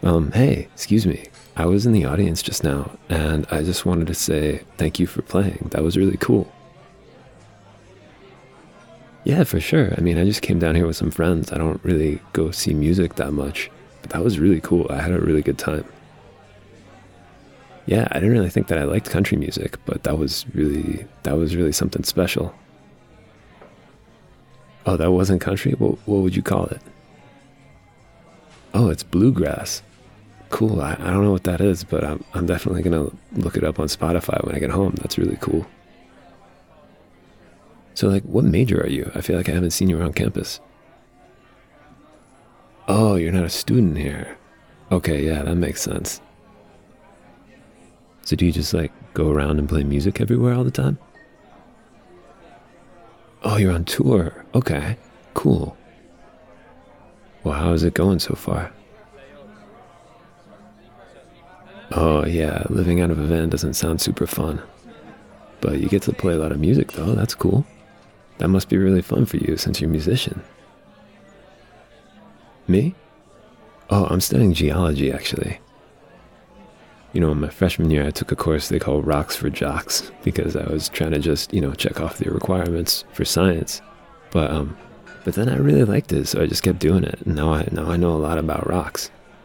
Hey, excuse me. I was in the audience just now, and I just wanted to say thank you for playing. That was really cool. Yeah, for sure. I mean, I just came down here with some friends. I don't really go see music that much, but that was really cool. I had a really good time. Yeah, I didn't really think that I liked country music, but that was really something special. Oh, that wasn't country? What would you call it? Oh, it's bluegrass. Cool. I don't know what that is, but I'm definitely gonna look it up on Spotify when I get home. That's really cool. So, like, what major are you? I feel like I haven't seen you around campus. Oh, you're not a student here. Okay, yeah, that makes sense. So do you just like go around and play music everywhere all the time? Oh, you're on tour. Okay, cool. Well, how is it going so far? Oh, yeah, living out of a van doesn't sound super fun. But you get to play a lot of music, though. That's cool. That must be really fun for you since you're a musician. Me? Oh, I'm studying geology, actually. In my freshman year, I took a course they call Rocks for Jocks because I was trying to just, check off the requirements for science. But then I really liked it, so I just kept doing it. And now I know a lot about rocks.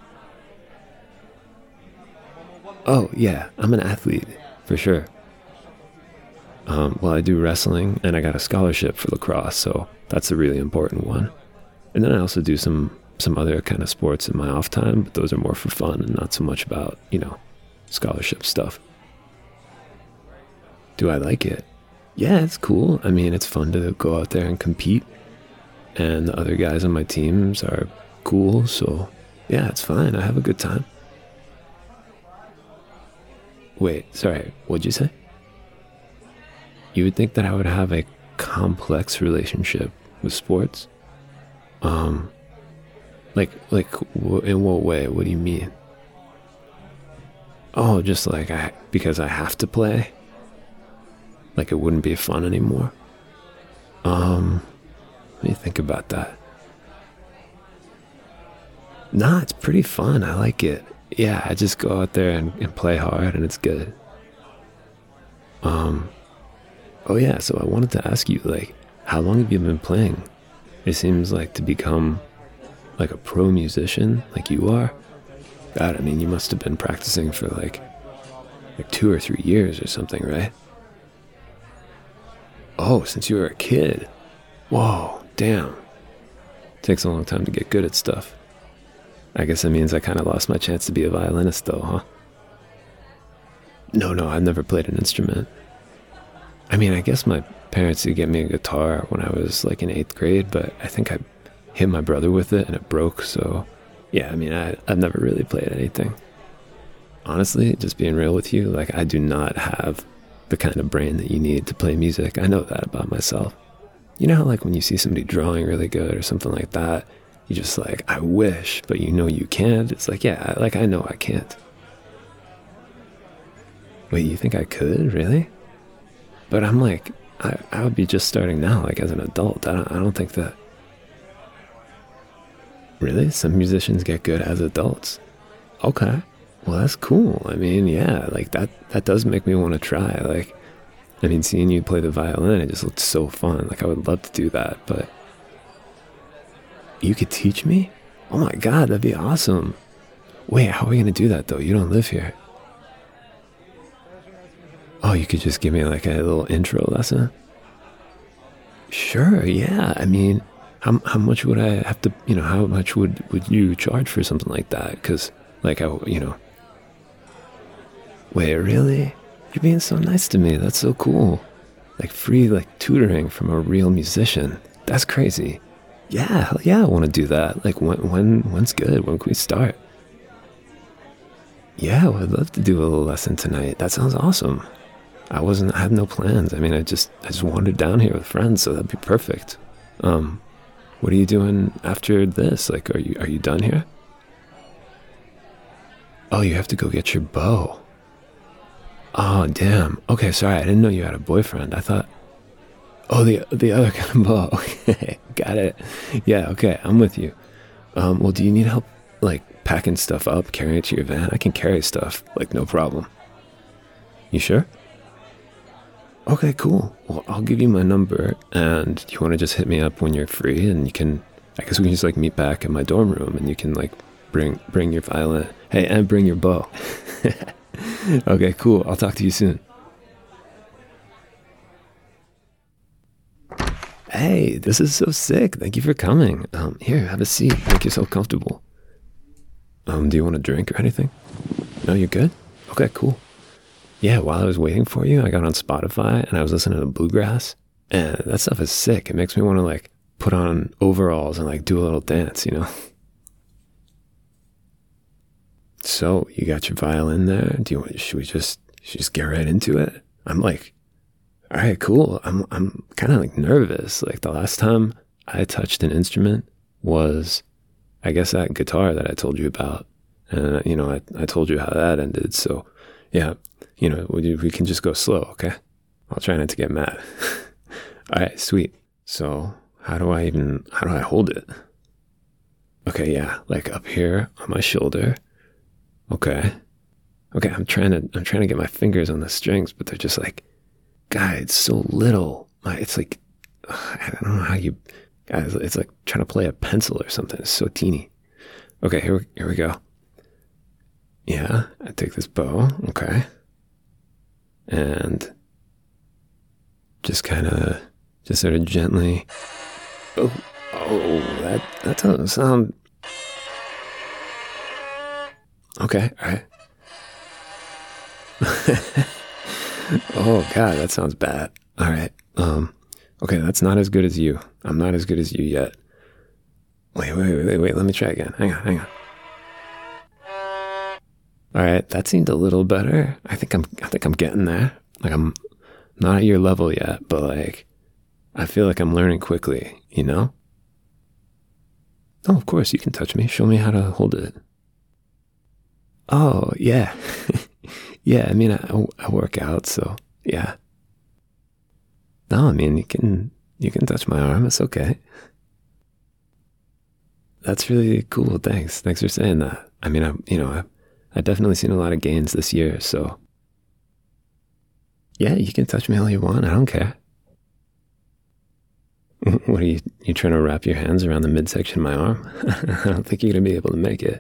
Oh, yeah, I'm an athlete, for sure. Well, I do wrestling, and I got a scholarship for lacrosse, so that's a really important one. And then I also do some other kind of sports in my off time, but those are more for fun and not so much about, scholarship stuff. Do I like it? Yeah, it's cool. I mean, it's fun to go out there and compete, and the other guys on my teams are cool, so yeah, it's fine. I have a good time. Wait, sorry, what'd you say? You would think that I would have a complex relationship with sports? Um, in what way? What do you mean? Oh, just like because I have to play? Like it wouldn't be fun anymore? Let me think about that. Nah, it's pretty fun. I like it. Yeah, I just go out there and play hard and it's good. Um, oh yeah, so I wanted to ask you, like, how long have you been playing? It seems like to become like a pro musician like you are. God, I mean, you must have been practicing for like 2 or 3 years or something, right? Oh, since you were a kid. Whoa, damn. Takes a long time to get good at stuff. I guess that means I kind of lost my chance to be a violinist though, huh? No, I've never played an instrument. I mean, I guess my parents did get me a guitar when I was like in 8th grade, but I think I hit my brother with it and it broke, so yeah, I mean, I've never really played anything. Honestly, just being real with you, like I do not have the kind of brain that you need to play music. I know that about myself. You know how like when you see somebody drawing really good or something like that, you just like, I wish, but you know you can't. It's like, yeah, like I know I can't. Wait, you think I could? Really? But I'm like, I would be just starting now, like as an adult. I don't think that. Really? Some musicians get good as adults. Okay. Well, that's cool. I mean, yeah, like that does make me want to try. Like, I mean, seeing you play the violin, it just looked so fun. Like, I would love to do that, but you could teach me? Oh my God, that'd be awesome. Wait, how are we going to do that though? You don't live here. Oh, you could just give me like a little intro lesson? Sure, yeah. I mean, how much would I have to, how much would you charge for something like that? Because, like, wait, really? You're being so nice to me. That's so cool. Like free, like tutoring from a real musician. That's crazy. Yeah, hell yeah, I want to do that. Like, when's good? When can we start? Yeah, I'd love to do a little lesson tonight. That sounds awesome. I had no plans. I mean, I just wandered down here with friends, so that'd be perfect. What are you doing after this? Like, are you done here? Oh, you have to go get your bow. Oh, damn. Okay, sorry, I didn't know you had a boyfriend. I thought, oh, the other kind of bow. Okay, got it. Yeah, okay, I'm with you. Well, do you need help, like, packing stuff up, carrying it to your van. I can carry stuff, like no problem. You sure? Okay, cool. Well, I'll give you my number, and you want to just hit me up when you're free, and you can, I guess we can just like meet back in my dorm room, and you can like bring your violin. Hey, and bring your bow. Okay, cool. I'll talk to you soon. Hey, this is so sick. Thank you for coming. Here, have a seat. Make yourself comfortable. Do you want a drink or anything? No, you're good? Okay, cool. Yeah, while I was waiting for you, I got on Spotify and I was listening to bluegrass. And that stuff is sick. It makes me want to like put on overalls and like do a little dance, you know? So, you got your violin there? Should we just get right into it? I'm like, all right, cool. I'm kind of like nervous. Like the last time I touched an instrument was, I guess, that guitar that I told you about. And, you know, I told you how that ended. So, yeah, you know, we can just go slow, okay? I'll try not to get mad. All right, sweet. So how do I hold it? Okay, yeah, like up here on my shoulder. Okay, I'm trying to get my fingers on the strings, but they're just like, God, it's so little. It's like, I don't know how you, guys, it's like trying to play a pencil or something. It's so teeny. Okay, here we go. Yeah, I take this bow, okay. And just sort of gently, oh, that doesn't sound, okay, all right. Oh God, that sounds bad. All right. Okay, that's not as good as you. I'm not as good as you yet. Wait. Let me try again. Hang on. All right, that seemed a little better. I think I'm getting there. Like I'm not at your level yet, but like I feel like I'm learning quickly, you know? Oh, of course, you can touch me. Show me how to hold it. Oh, yeah. Yeah, I mean, I work out, so yeah. No, I mean, you can touch my arm. It's okay. That's really cool. Thanks for saying that. I mean, I've definitely seen a lot of gains this year, so yeah, you can touch me all you want. I don't care. What are you trying to wrap your hands around the midsection of my arm? I don't think you're gonna be able to make it.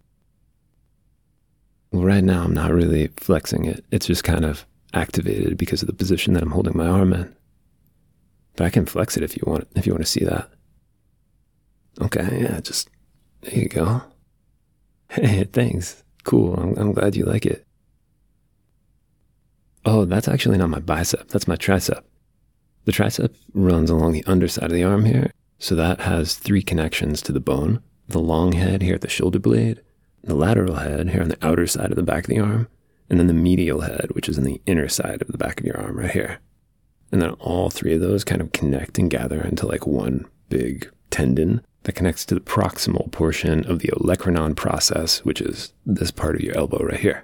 Well, right now I'm not really flexing it. It's just kind of activated because of the position that I'm holding my arm in. But I can flex it if you want to see that. Okay, yeah, just there you go. Hey, thanks. Cool. I'm glad you like it. Oh, that's actually not my bicep. That's my tricep. The tricep runs along the underside of the arm here, so that has 3 connections to the bone. The long head here at the shoulder blade, the lateral head here on the outer side of the back of the arm, and then the medial head, which is in the inner side of the back of your arm right here. And then all 3 of those kind of connect and gather into like one big tendon that connects to the proximal portion of the olecranon process, which is this part of your elbow right here.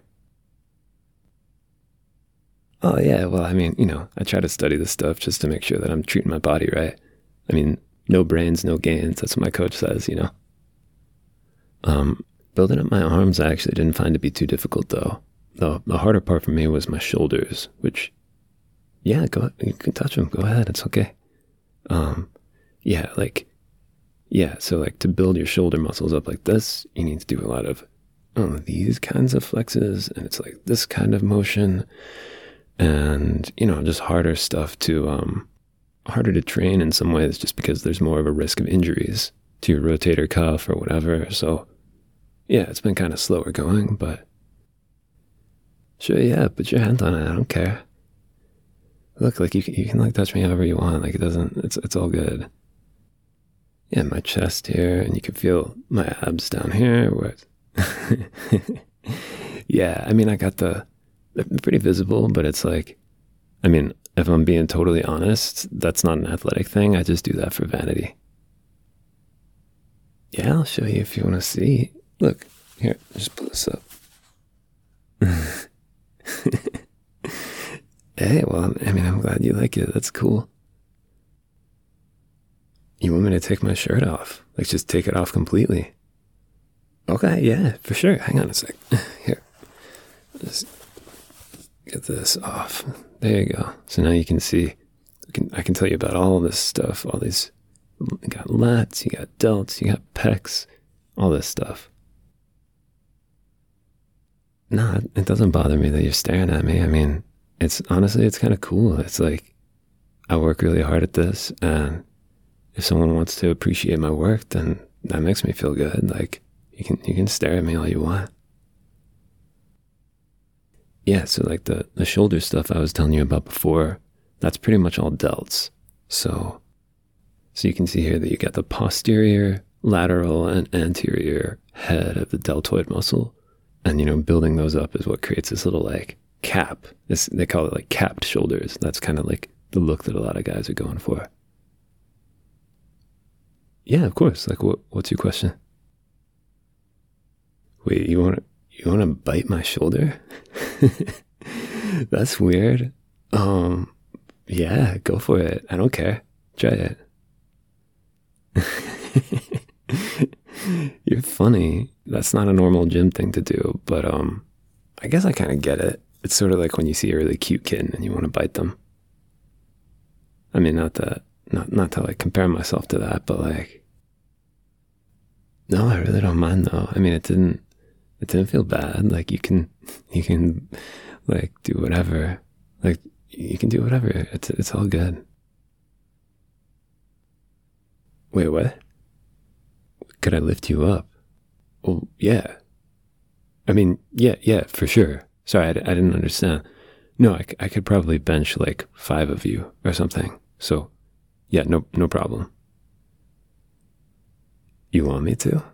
Oh yeah, well, I mean, you know, I try to study this stuff just to make sure that I'm treating my body right. I mean, no brains, no gains. That's what my coach says, you know. Building up my arms, I actually didn't find to be too difficult though. The harder part for me was my shoulders, which, yeah, you can touch them. Go ahead, it's okay. So like to build your shoulder muscles up like this, you need to do a lot of these kinds of flexes, and it's like this kind of motion. And, you know, just harder stuff harder to train in some ways just because there's more of a risk of injuries to your rotator cuff or whatever. So, yeah, it's been kind of slower going, but sure, yeah, put your hand on it. I don't care. Look, like you can like touch me however you want. Like it's all good. Yeah, my chest here, and you can feel my abs down here. Yeah, I mean, I got they're pretty visible, but it's like, I mean, if I'm being totally honest, that's not an athletic thing. I just do that for vanity. Yeah, I'll show you if you want to see. Look, here, just pull this up. Hey, well, I mean, I'm glad you like it. That's cool. You want me to take my shirt off? Like, just take it off completely? Okay, yeah, for sure. Hang on a sec. Here, just get this off. There you go. So now you can see. I can tell you about all this stuff. All these. You got lats, you got delts, you got pecs, all this stuff. No, it doesn't bother me that you're staring at me. I mean, it's honestly, it's kind of cool. It's like I work really hard at this, and if someone wants to appreciate my work, then that makes me feel good. Like you can stare at me all you want. Yeah, so like the shoulder stuff I was telling you about before, that's pretty much all delts. So you can see here that you got the posterior, lateral, and anterior head of the deltoid muscle. And, building those up is what creates this little like cap. They call it like capped shoulders. That's kind of like the look that a lot of guys are going for. Yeah, of course. Like what's your question? Wait, you want to bite my shoulder? That's weird. Yeah, go for it. I don't care. Try it. You're funny. That's not a normal gym thing to do, but I guess I kind of get it. It's sort of like when you see a really cute kitten and you want to bite them. I mean, not to like compare myself to that, but like, no, I really don't mind though. I mean, it didn't feel bad. Like you can like do whatever. Like you can do whatever. It's all good. Wait, what? Could I lift you up? Well, yeah. I mean, yeah, for sure. Sorry, I didn't understand. No, I could probably bench like 5 of you or something. So, yeah, no problem. You want me to?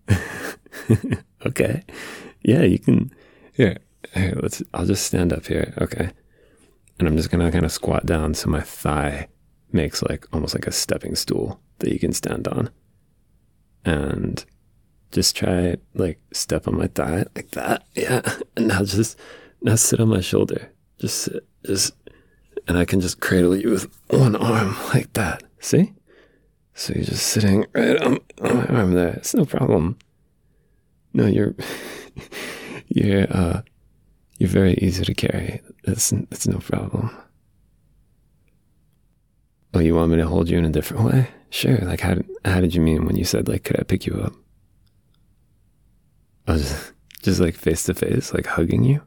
Okay. Yeah, you can. Here, I'll just stand up here, okay? And I'm just gonna kind of squat down so my thigh makes like almost like a stepping stool that you can stand on. And just try like step on my thigh like that. Yeah. And now sit on my shoulder. Just sit. And I can just cradle you with one arm like that. See? So you're just sitting right on my arm there. It's no problem. No, you're very easy to carry. It's no problem. Oh, you want me to hold you in a different way? Sure. Like, how did you mean when you said, like, could I pick you up? I was just like face to face, like hugging you?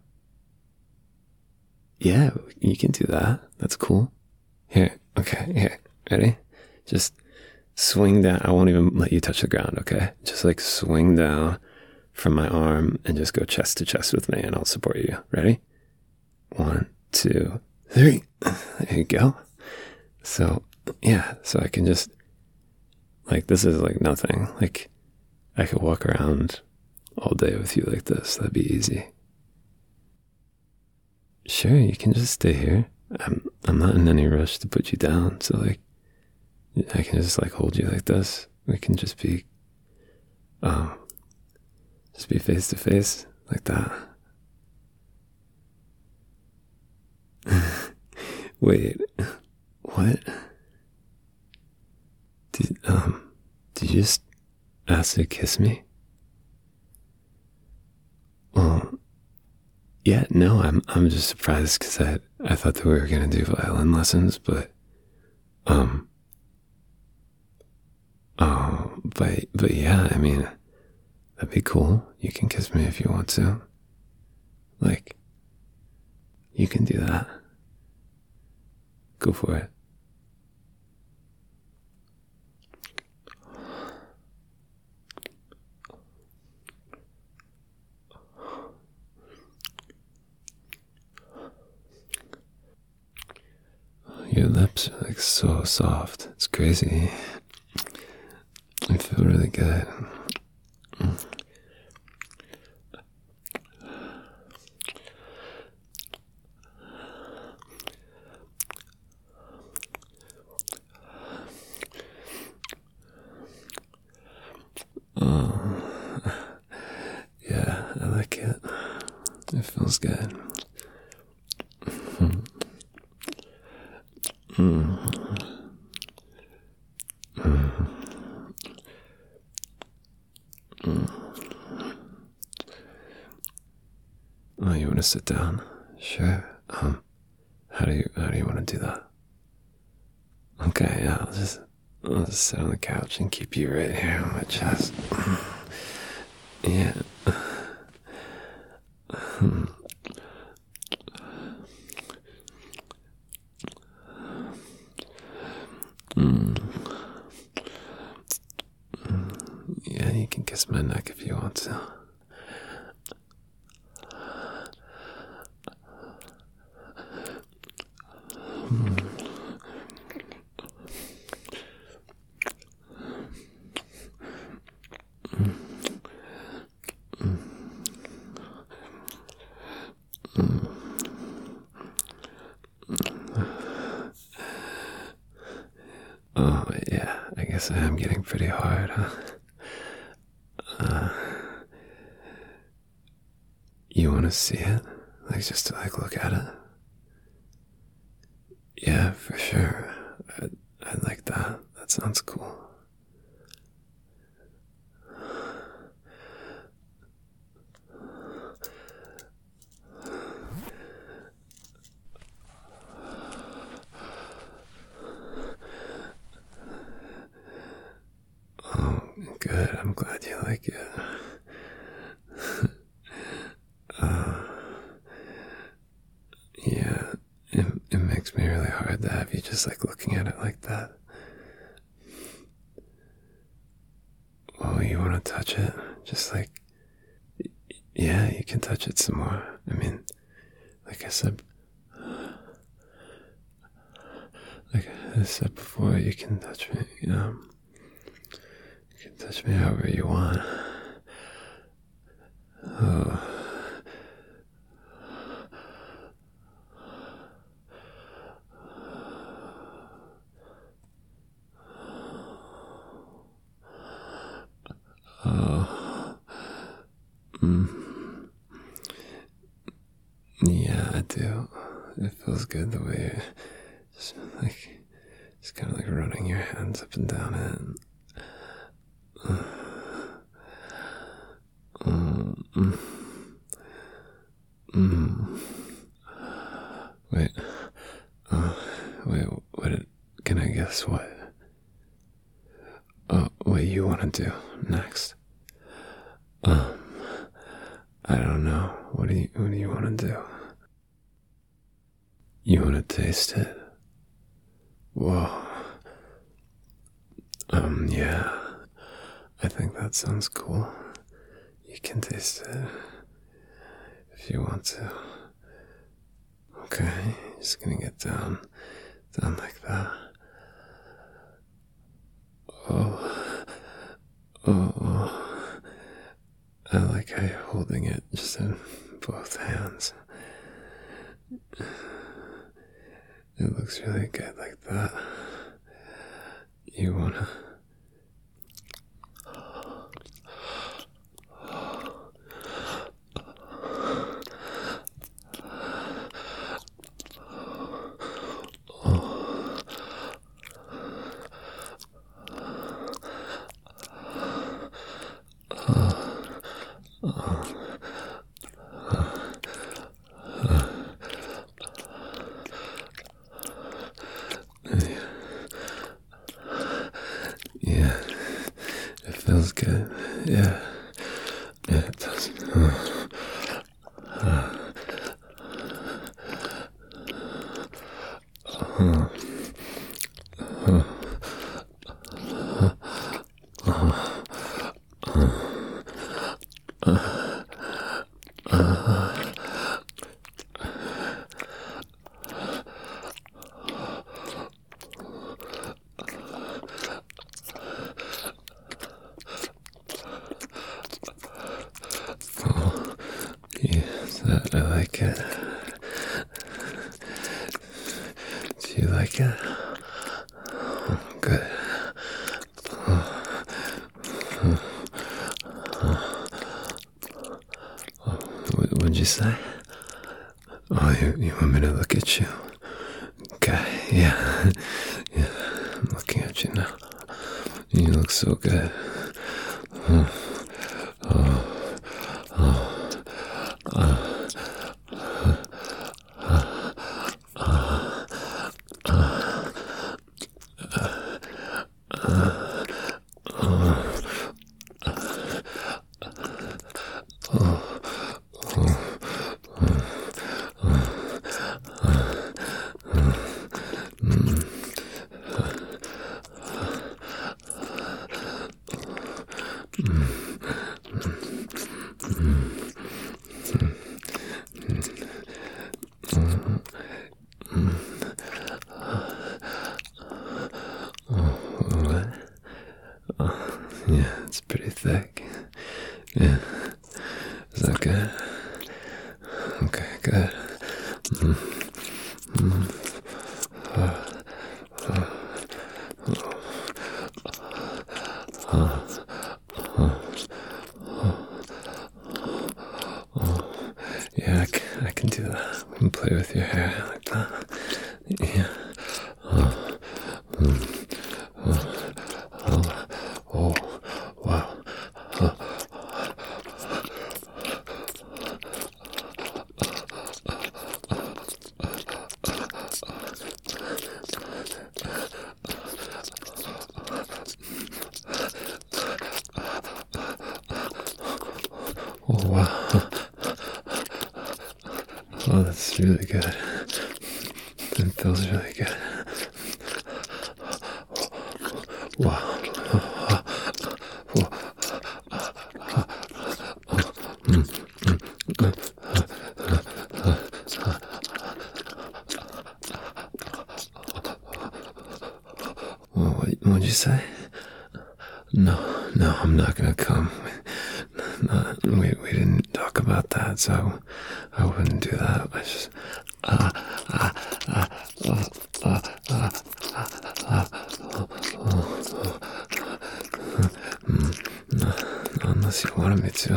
Yeah, you can do that. That's cool. Here, ready? Just swing down. I won't even let you touch the ground, okay? Just like swing down from my arm and just go chest to chest with me and I'll support you. Ready? 1, 2, 3. There you go. So, yeah, so I can just, like, this is like nothing. Like, I could walk around all day with you like this. That'd be easy. Sure, you can just stay here. I'm not in any rush to put you down. So, like, I can just, like, hold you like this. We can just be face to face like that. Wait, what? Did you just ask to kiss me? Well, yeah, no, I'm just surprised because I thought that we were gonna do violin lessons, but but yeah, I mean, that'd be cool. You can kiss me if you want to. Like, you can do that. Go for it. Your lips are like so soft. It's crazy. I feel really good. Yeah, I like it. It feels good. want to sit down? Sure. How do you want to do that? Okay, yeah, I'll just sit on the couch and keep you right here on my chest. Yeah. Yeah, you can kiss my neck if you want to. Oh, yeah, I guess I am getting pretty hard, huh? You want to see it? Like, just to, like, look at it? Yeah, for sure. I'd like that. That sounds cool. Oh, good. I'm glad you like it. Yeah, it makes me really hard to have you just like looking at it like that. Oh, you want to touch it? Just like, yeah, you can touch it some more. I mean, like I said before, you can touch me, you can touch me however you want. Oh. Oh. Yeah, I do. It feels good the way you're just kind of like running your hands up and down it. Wait. Wait, can I guess what? What you want to do next? I don't know. What do you want to do? You want to taste it? Whoa. Yeah. I think that sounds cool. You can taste it if you want to. Okay, just gonna get down like that. Oh, I like how you're holding it just in both hands. It looks really good like that. You wanna... Yeah, it feels good. Yeah, it does. Yes, I like it. Do you like it? Oh, good. What'd you say? Oh, you want me to look at you? Okay, yeah. Yeah, I'm looking at you now. You look so good. Yeah, it's pretty thick. Yeah. Is that good? Okay, good. Yeah, I can do that. I can play with your hair like that. Yeah. Oh, wow. Oh, wow. Oh, that's really good. It feels really good. Wow. What'd you say? No, I'm not gonna come. No, we didn't talk about that, so I wouldn't do that. I just unless you wanted me to.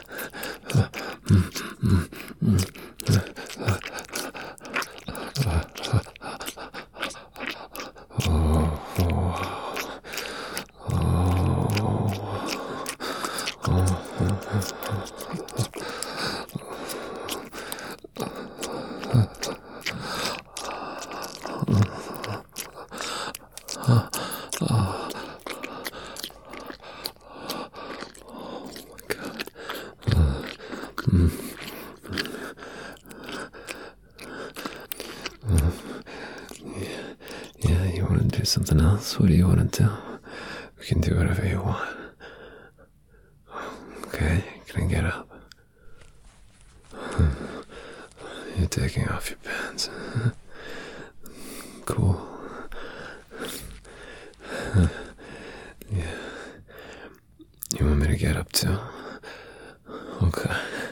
Yeah, you want to do something else? What do you want to do? We can do whatever you want. Okay, can I get up? You're taking off your pants. Cool. Yeah. You want me to get up too? Okay.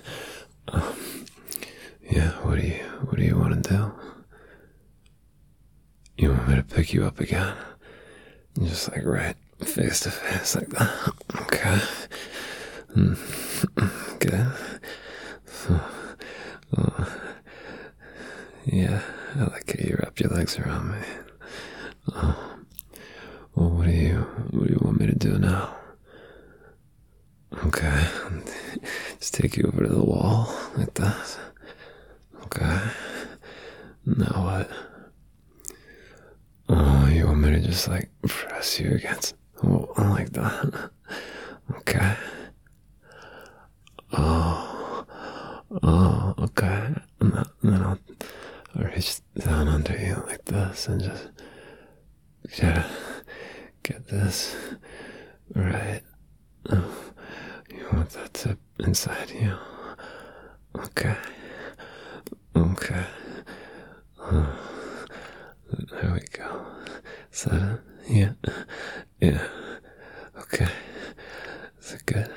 Yeah, what do you want to do? You want me to pick you up again? Just like right face to face like that. Okay. Good. Yeah, I like how you wrap your legs around me. Well, what do you want me to do now? Okay. Just take you over to the wall like that. Okay. Now what? Oh, you want me to just like press you against the wall like that? Okay. Oh, okay. And then I'll reach down under you like this and just try to get this right. You want that tip inside you? Okay. Okay. There we go. Is that it? Yeah. Yeah. Okay. Is it good?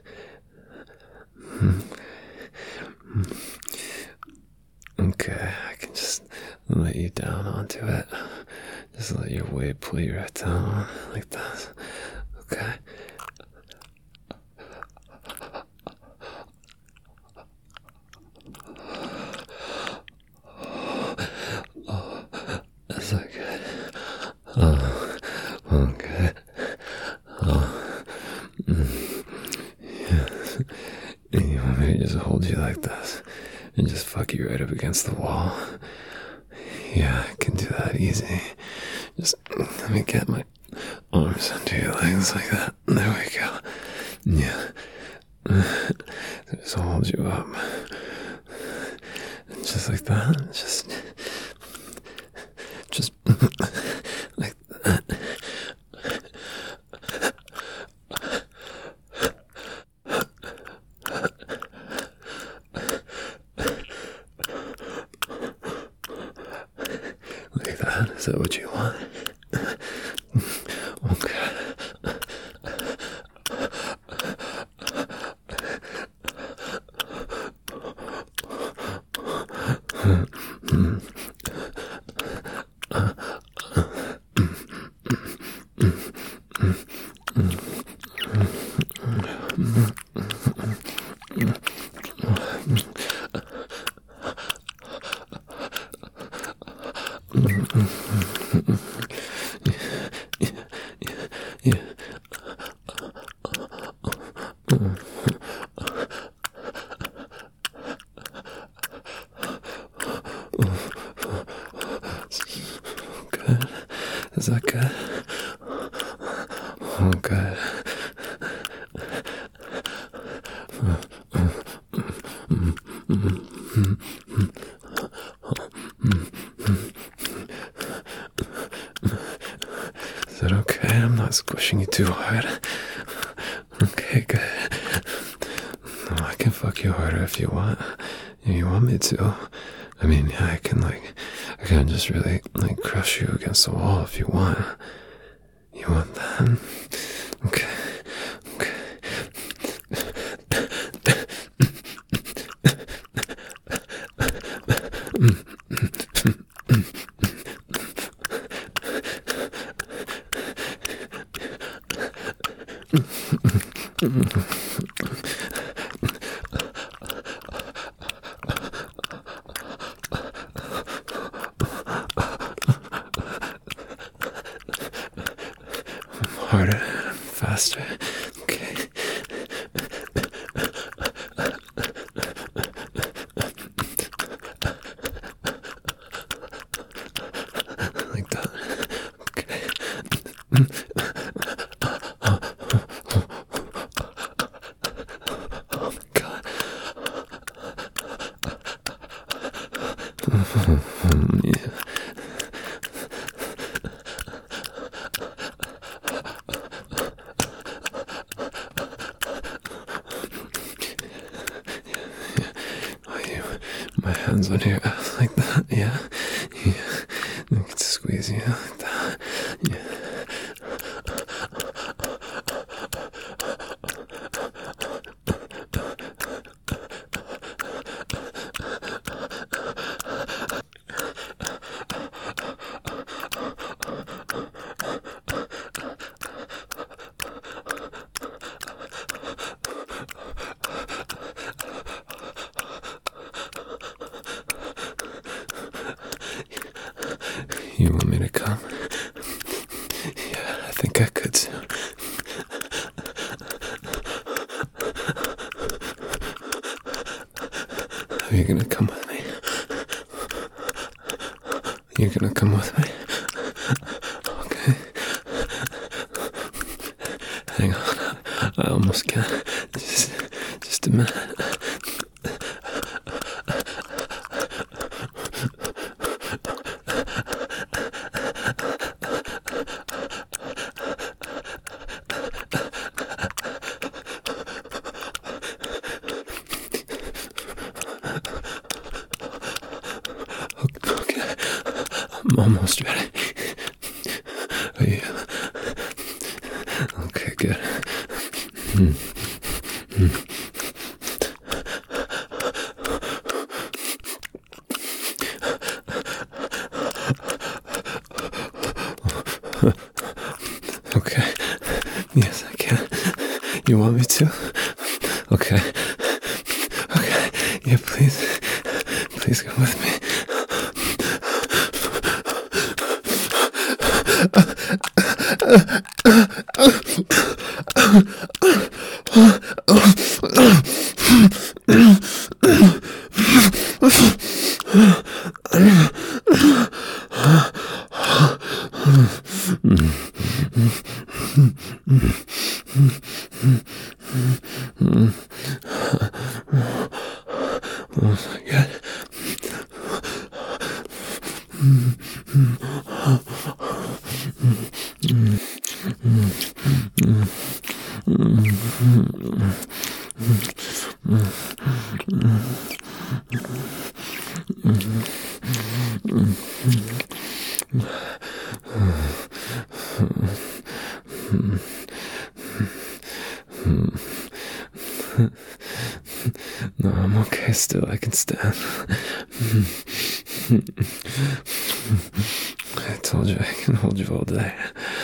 Okay, I can just let you down onto it. Just let your weight pull you right down like that. Okay. Oh, that's so good. Oh, okay. Oh, yeah. You want me to just hold you like this and just fuck you right up against the wall? Yeah, I can do that easy. Just let me get my arms under your legs like that. There we go. Yeah. Just hold you up. Just like that. Just like that. Like that? Is that what you want? Okay. Yeah. Good. Is that good? Oh, good. Is that okay? I'm not squishing you too hard. Okay, good. No, I can fuck you harder if you want. If you want me to. I mean, yeah, I can just really, crush you against the wall if you want. You want that? Okay. Harder, faster. Okay. Like that. Okay. Oh my God. Yeah. My hands on your ass like that, yeah. I can squeeze you like that, yeah. You want me to come? Yeah, I think I could soon. Are you gonna come with me? You're gonna come with me? Okay. Hang on. I almost can't. Just a minute. Okay. I'm almost ready. Are you? Okay, good. Okay. Yes, I can. You want me to? Okay. Okay. Yeah, please. Please come with me. Oh my God. No, I'm okay still. I can stand. I told you I can hold you all day.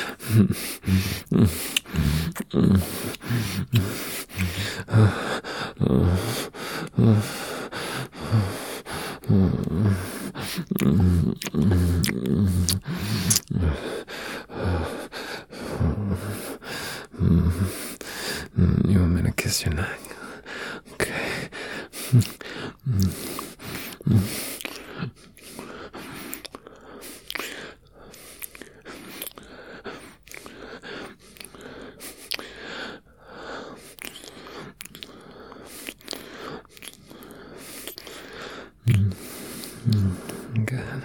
You want me to kiss your neck? Okay. Good.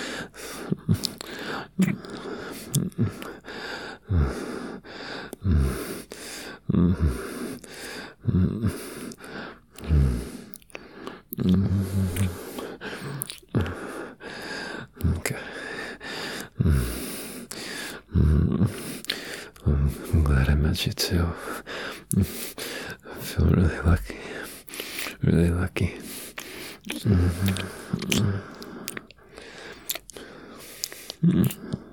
Okay. I'm glad I met you too. I feel really lucky. Really lucky. Mm-hmm.